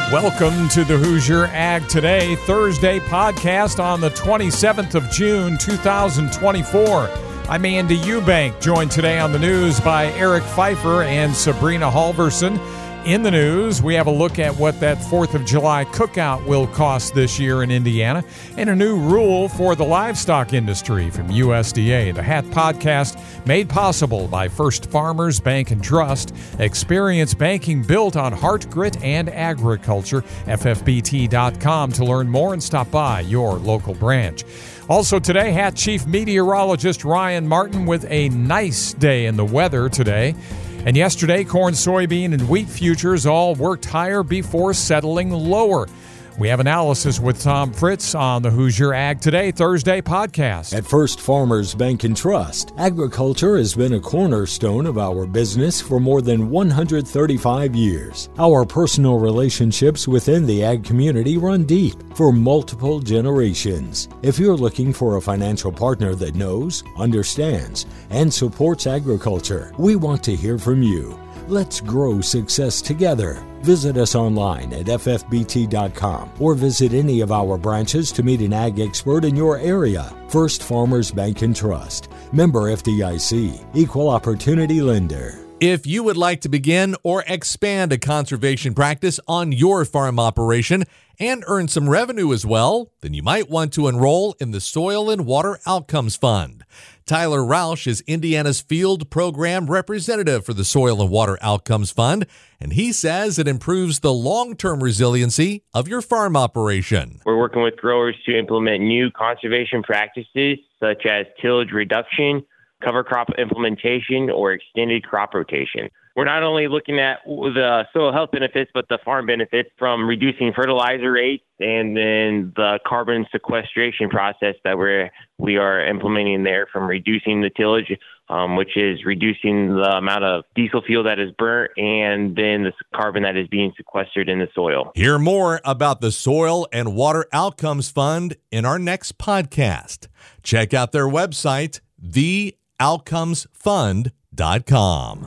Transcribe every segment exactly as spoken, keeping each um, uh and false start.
Welcome to the Hoosier Ag Today Thursday podcast on the twenty-seventh of June, two thousand twenty-four. I'm Andy Eubank, joined today on the news by Eric Pfeiffer and Sabrina Halverson. In the news, we have a look at what that fourth of July cookout will cost this year in Indiana and a new rule for the livestock industry from U S D A. The Hat Podcast made possible by First Farmers Bank and Trust. Experience banking built on heart, grit, and agriculture. F F B T dot com to learn more and stop by your local branch. Also today, Hat Chief Meteorologist Ryan Martin with a nice day in the weather today. And yesterday, corn, soybean, and wheat futures all worked higher before settling lower. We have analysis with Tom Fritz on the Hoosier Ag Today Thursday podcast. At First Farmers Bank and Trust, agriculture has been a cornerstone of our business for more than one hundred thirty-five years. Our personal relationships within the ag community run deep for multiple generations. If you're looking for a financial partner that knows, understands, and supports agriculture, we want to hear from you. Let's grow success together. Visit us online at F F B T dot com or visit any of our branches to meet an ag expert in your area. First Farmers Bank and Trust. Member F D I C. Equal Opportunity Lender. If you would like to begin or expand a conservation practice on your farm operation and earn some revenue as well, then you might want to enroll in the Soil and Water Outcomes Fund. Tyler Rausch is Indiana's Field Program Representative for the Soil and Water Outcomes Fund, and he says it improves the long-term resiliency of your farm operation. We're working with growers to implement new conservation practices such as tillage reduction, cover crop implementation, or extended crop rotation. We're not only looking at the soil health benefits, but the farm benefits from reducing fertilizer rates and then the carbon sequestration process that we're, we are implementing there, from reducing the tillage, um, which is reducing the amount of diesel fuel that is burnt and then the carbon that is being sequestered in the soil. Hear more about the Soil and Water Outcomes Fund in our next podcast. Check out their website, the outcomes fund dot com.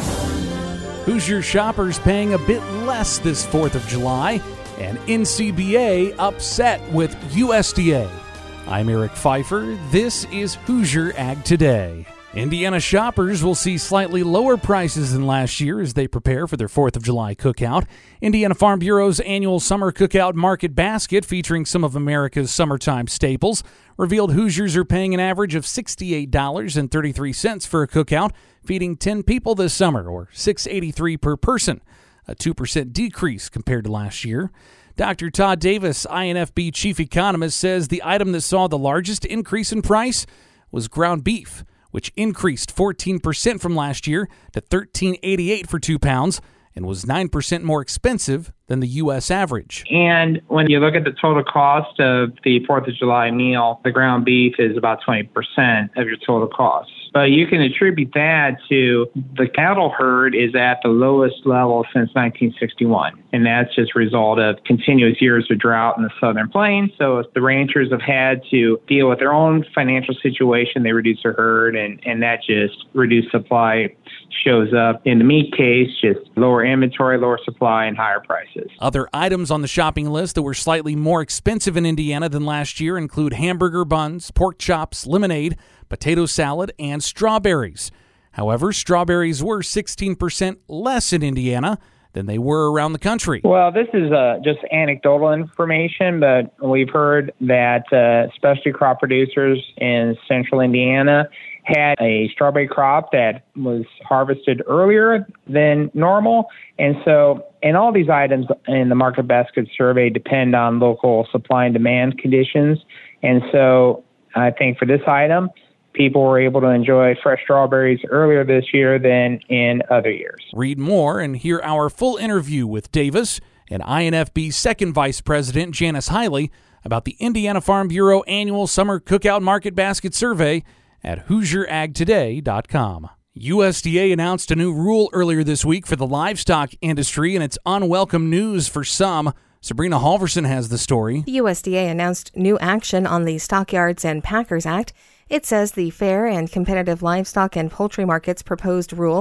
Hoosier shoppers paying a bit less this fourth of July, and N C B A upset with U S D A. I'm Eric Pfeiffer. This is Hoosier Ag Today. Indiana shoppers will see slightly lower prices than last year as they prepare for their fourth of July cookout. Indiana Farm Bureau's annual Summer Cookout Market Basket, featuring some of America's summertime staples, revealed Hoosiers are paying an average of sixty-eight dollars and thirty-three cents for a cookout, feeding ten people this summer, or six dollars and eighty-three cents per person, a two percent decrease compared to last year. Doctor Todd Davis, I N F B chief economist, says the item that saw the largest increase in price was ground beef, which increased fourteen percent from last year to thirteen dollars and eighty-eight cents for two pounds and was nine percent more expensive than the U S average. And when you look at the total cost of the fourth of July meal, the ground beef is about twenty percent of your total cost. But you can attribute that to the cattle herd is at the lowest level since nineteen sixty-one. And that's just a result of continuous years of drought in the Southern Plains. So if the ranchers have had to deal with their own financial situation, they reduce their herd, and, and that just reduced supply shows up. In the meat case, just lower inventory, lower supply, and higher prices. Other items on the shopping list that were slightly more expensive in Indiana than last year include hamburger buns, pork chops, lemonade, potato salad, and strawberries. However, strawberries were sixteen percent less in Indiana than they were around the country. Well, this is uh, just anecdotal information, but we've heard that uh, specialty crop producers in central Indiana had a strawberry crop that was harvested earlier than normal. And so, and all these items in the Market Basket survey depend on local supply and demand conditions. And so I think for this item, people were able to enjoy fresh strawberries earlier this year than in other years. Read more and hear our full interview with Davis and I N F B second Vice President Janice Hiley about the Indiana Farm Bureau annual Summer Cookout Market Basket Survey at Hoosier Ag Today dot com. U S D A announced a new rule earlier this week for the livestock industry, and it's unwelcome news for some. Sabrina Halverson has the story. The U S D A announced new action on the Stockyards and Packers Act. It says the Fair and Competitive Livestock and Poultry Markets proposed rule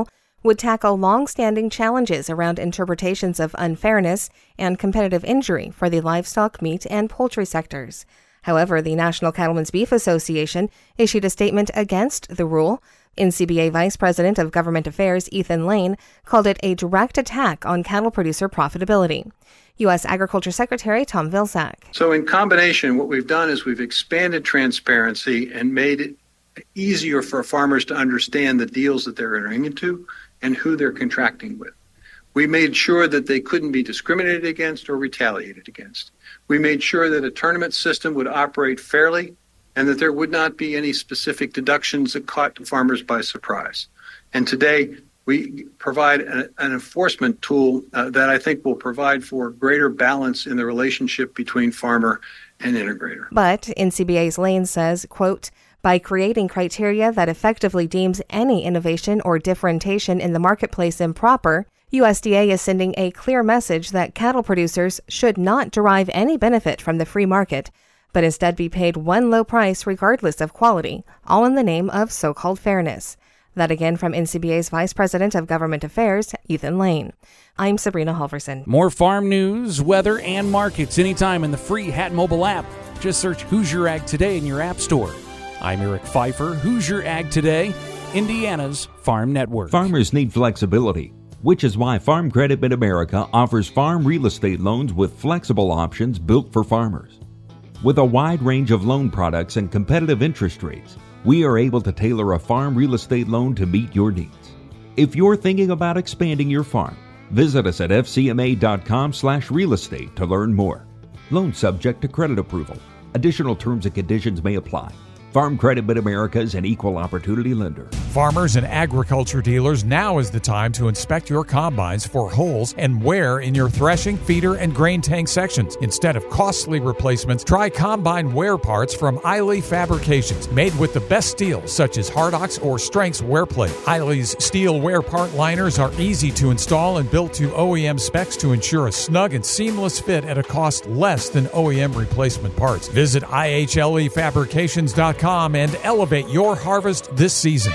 would tackle long-standing challenges around interpretations of unfairness and competitive injury for the livestock, meat, and poultry sectors. However, the National Cattlemen's Beef Association issued a statement against the rule. N C B A Vice President of Government Affairs Ethan Lane called it a direct attack on cattle producer profitability. U S Agriculture Secretary Tom Vilsack. So in combination, what we've done is we've expanded transparency and made it easier for farmers to understand the deals that they're entering into and who they're contracting with. We made sure that they couldn't be discriminated against or retaliated against. We made sure that a tournament system would operate fairly and that there would not be any specific deductions that caught farmers by surprise. And today, we provide a, an enforcement tool uh, that I think will provide for greater balance in the relationship between farmer and integrator. But N C B A's Lane says, quote, by creating criteria that effectively deems any innovation or differentiation in the marketplace improper, U S D A is sending a clear message that cattle producers should not derive any benefit from the free market, but instead be paid one low price regardless of quality, all in the name of so-called fairness. That again from N C B A's Vice President of Government Affairs, Ethan Lane. I'm Sabrina Halverson. More farm news, weather, and markets anytime in the free Hat Mobile app. Just search Hoosier Ag Today in your app store. I'm Eric Pfeiffer, Hoosier Ag Today, Indiana's Farm Network. Farmers need flexibility, which is why Farm Credit Mid-America offers farm real estate loans with flexible options built for farmers. With a wide range of loan products and competitive interest rates, we are able to tailor a farm real estate loan to meet your needs. If you're thinking about expanding your farm, visit us at f c m a dot com slash real estate to learn more. Loan subject to credit approval. Additional terms and conditions may apply. Farm Credit Mid-America is an equal opportunity lender. Farmers and agriculture dealers, now is the time to inspect your combines for holes and wear in your threshing, feeder, and grain tank sections. Instead of costly replacements, try combine wear parts from Eiley Fabrications, made with the best steel such as Hardox or Strengths wear plate. Eiley's steel wear part liners are easy to install and built to O E M specs to ensure a snug and seamless fit at a cost less than O E M replacement parts. Visit I H L E fabrications dot com and elevate your harvest this season.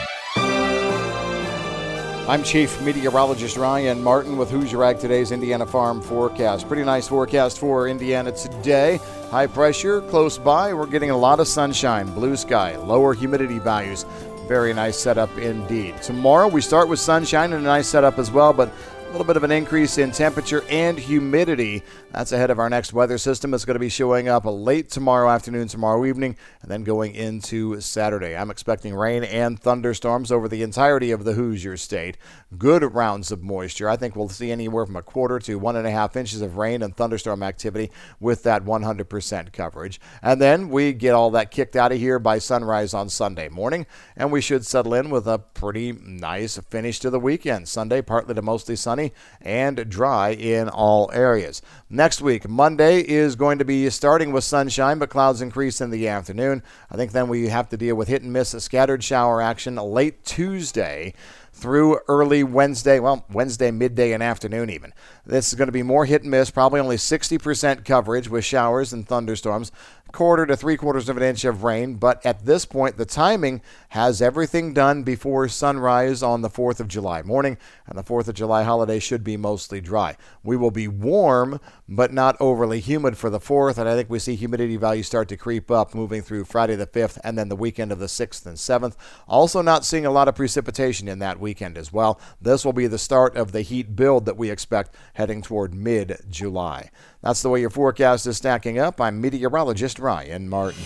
I'm Chief Meteorologist Ryan Martin with Hoosier Ag Today's Indiana Farm Forecast. Pretty nice forecast for Indiana today. High pressure close by. We're getting a lot of sunshine, blue sky, lower humidity values. Very nice setup indeed. Tomorrow we start with sunshine and a nice setup as well, but a little bit of an increase in temperature and humidity. That's ahead of our next weather system. It's going to be showing up late tomorrow afternoon, tomorrow evening, and then going into Saturday. I'm expecting rain and thunderstorms over the entirety of the Hoosier state. Good rounds of moisture. I think we'll see anywhere from a quarter to one and a half inches of rain and thunderstorm activity with that one hundred percent coverage. And then we get all that kicked out of here by sunrise on Sunday morning, and we should settle in with a pretty nice finish to the weekend. Sunday, partly to mostly sunny and dry in all areas. Next week, Monday is going to be starting with sunshine, but clouds increase in the afternoon. I think then we have to deal with hit and miss scattered shower action late Tuesday through early Wednesday, well, Wednesday midday and afternoon even. This is going to be more hit and miss, probably only sixty percent coverage with showers and thunderstorms, quarter to three quarters of an inch of rain, but at this point the timing has everything done before sunrise on the fourth of July morning, and the fourth of July holiday should be mostly dry. We will be warm, but not overly humid for the fourth, and I think we see humidity values start to creep up moving through Friday the fifth and then the weekend of the sixth and seventh. Also not seeing a lot of precipitation in that weekend as well. This will be the start of the heat build that we expect heading toward mid-July. That's the way your forecast is stacking up. I'm meteorologist Ryan Martin.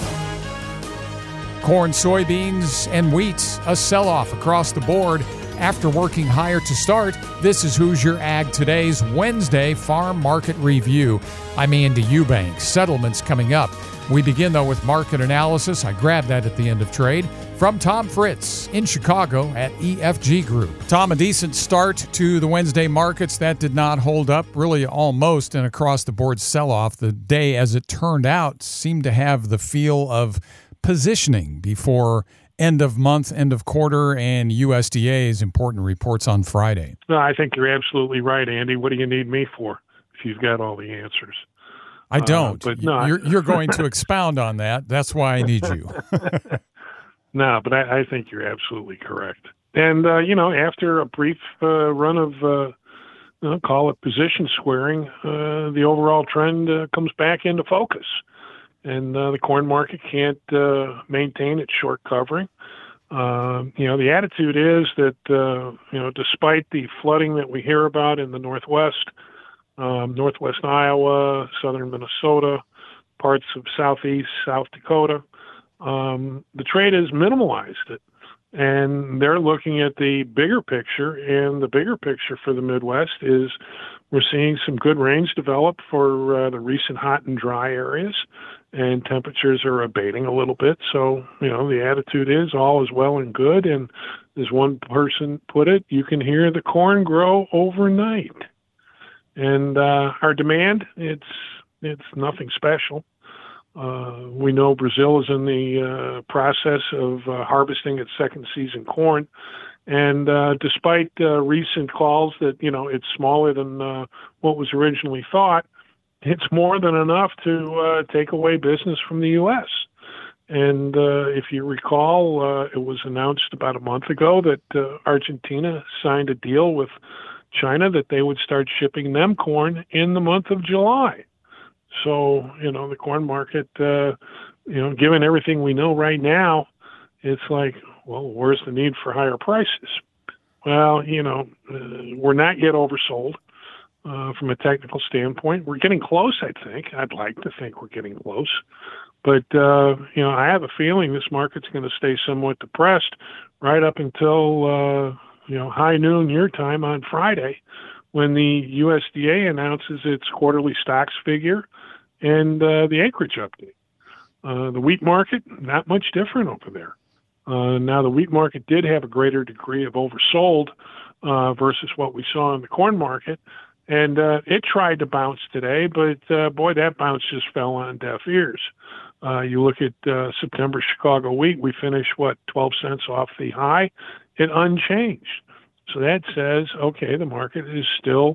Corn, soybeans, and wheat, a sell-off across the board after working higher to start. This is Hoosier Ag Today's Wednesday Farm Market Review. I'm Andy Eubanks. Settlements coming up. We begin, though, with market analysis. I grabbed that at the end of trade from Tom Fritz in Chicago at E F G Group. Tom, a decent start to the Wednesday markets. That did not hold up, really almost an across-the-board sell-off. The day, as it turned out, seemed to have the feel of positioning before end of month, end of quarter, and U S D A's important reports on Friday. No, I think you're absolutely right, Andy. What do you need me for if you've got all the answers? I don't. Uh, but no, you're, you're going to expound on that. That's why I need you. No, but I, I think you're absolutely correct. And, uh, you know, after a brief uh, run of, uh, you know, call it position squaring, uh, the overall trend uh, comes back into focus. And uh, the corn market can't uh, maintain its short covering. Uh, you know, the attitude is that, uh, you know, despite the flooding that we hear about in the Northwest, um, Northwest Iowa, southern Minnesota, parts of Southeast South Dakota, um, the trade has minimalized it. And they're looking at the bigger picture, and the bigger picture for the Midwest is we're seeing some good rains develop for uh, the recent hot and dry areas, and temperatures are abating a little bit. So, you know, the attitude is all is well and good. And as one person put it, you can hear the corn grow overnight. And uh, our demand, it's it's nothing special. Uh, we know Brazil is in the uh, process of uh, harvesting its second season corn. And uh, despite uh, recent calls that, you know, it's smaller than uh, what was originally thought, it's more than enough to uh, take away business from the U S. And uh, if you recall, uh, it was announced about a month ago that uh, Argentina signed a deal with China that they would start shipping them corn in the month of July. So, you know, the corn market, uh, you know, given everything we know right now, it's like, well, where's the need for higher prices? Well, you know, uh, we're not yet oversold uh, from a technical standpoint. We're getting close, I think. I'd like to think we're getting close. But, uh, you know, I have a feeling this market's going to stay somewhat depressed right up until, uh, you know, high noon your time on Friday, when the U S D A announces its quarterly stocks figure and uh, the acreage update. Uh, the wheat market, not much different over there. Uh, now, the wheat market did have a greater degree of oversold uh, versus what we saw in the corn market, and uh, it tried to bounce today, but, uh, boy, that bounce just fell on deaf ears. Uh, you look at uh, September Chicago wheat, we finished, what, twelve cents off the high? It unchanged. So that says, okay, the market is still,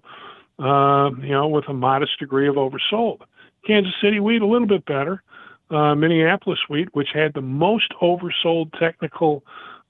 uh, you know, with a modest degree of oversold. Kansas City wheat, a little bit better. Uh, Minneapolis wheat, which had the most oversold technical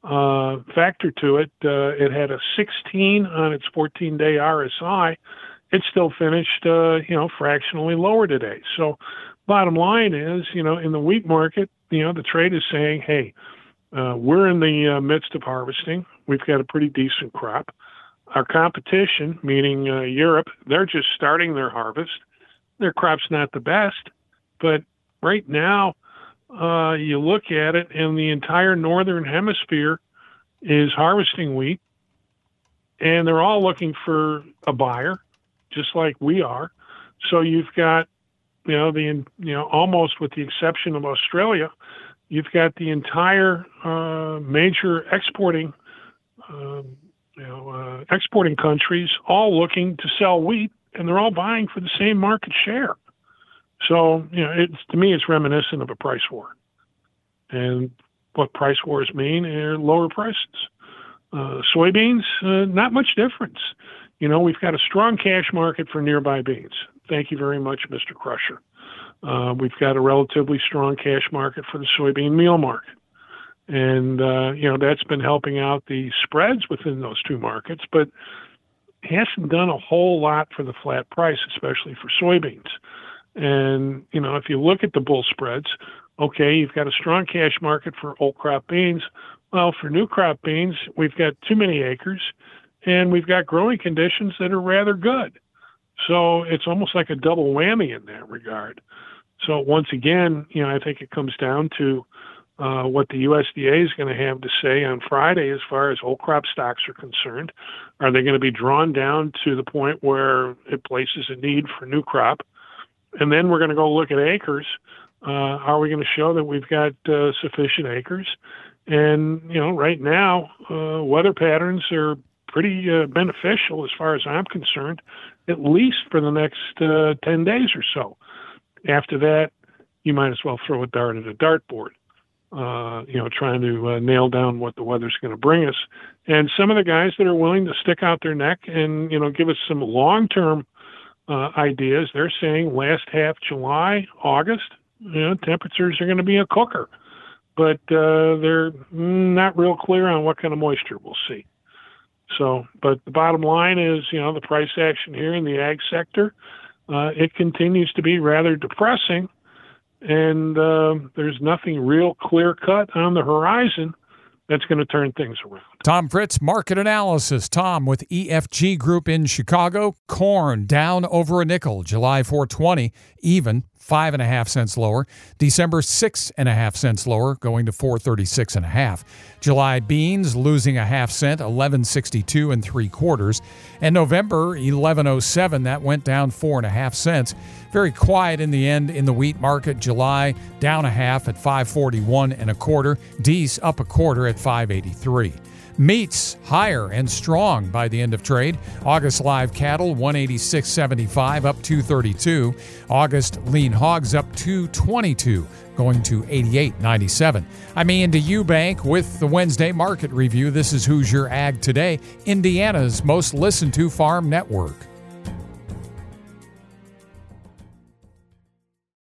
uh, factor to it, uh, it had a sixteen on its fourteen-day R S I. It still finished, uh, you know, fractionally lower today. So bottom line is, you know, in the wheat market, you know, the trade is saying, hey, uh, we're in the uh, midst of harvesting. We've got a pretty decent crop. Our competition, meaning uh, Europe, they're just starting their harvest. Their crop's not the best, but right now uh, you look at it and the entire northern hemisphere is harvesting wheat, and they're all looking for a buyer, just like we are. So you've got, you know, the you know almost with the exception of Australia, you've got the entire uh, major exporting Um, you know, uh, exporting countries all looking to sell wheat, and they're all buying for the same market share. So, you know, it's, to me, it's reminiscent of a price war. And what price wars mean are lower prices. Uh, soybeans, uh, not much difference. You know, we've got a strong cash market for nearby beans. Thank you very much, Mister Crusher. Uh, we've got a relatively strong cash market for the soybean meal market. And, uh, you know, that's been helping out the spreads within those two markets, but hasn't done a whole lot for the flat price, especially for soybeans. And, you know, if you look at the bull spreads, okay, you've got a strong cash market for old crop beans. Well, for new crop beans, we've got too many acres, and we've got growing conditions that are rather good. So it's almost like a double whammy in that regard. So once again, you know, I think it comes down to uh, what the U S D A is going to have to say on Friday as far as old crop stocks are concerned. Are they going to be drawn down to the point where it places a need for new crop? And then we're going to go look at acres. Uh, are we going to show that we've got uh, sufficient acres? And, you know, right now, uh, weather patterns are pretty uh, beneficial as far as I'm concerned, at least for the next uh, ten days or so. After that, you might as well throw a dart at a dartboard, uh, you know, trying to uh, nail down what the weather's going to bring us. And some of the guys that are willing to stick out their neck and, you know, give us some long-term uh, ideas, they're saying last half July, August, you know, temperatures are going to be a cooker. but uh, they're not real clear on what kind of moisture we'll see. So, but the bottom line is, you know, the price action here in the ag sector, uh, it continues to be rather depressing, and uh, there's nothing real clear cut on the horizon that's going to turn things around. Tom Fritz, market analysis. Tom with E F G Group in Chicago. Corn down over a nickel. July four twenty, even five and a half cents lower. December six and a half cents lower, going to four thirty-six and a half. July beans losing a half cent, eleven sixty-two and three quarters. And November eleven oh seven, that went down four and a half cents. Very quiet in the end in the wheat market. July down a half at five forty-one and a quarter. Dees up a quarter at five eighty-three. Meats higher and strong by the end of trade. August live cattle one eighty-six seventy-five up two thirty-two. August lean hogs up two twenty-two, going to eighty-eight ninety-seven. I'm Andy Eubank with the Wednesday Market Review. This is Hoosier Ag Today, Indiana's most listened to farm network.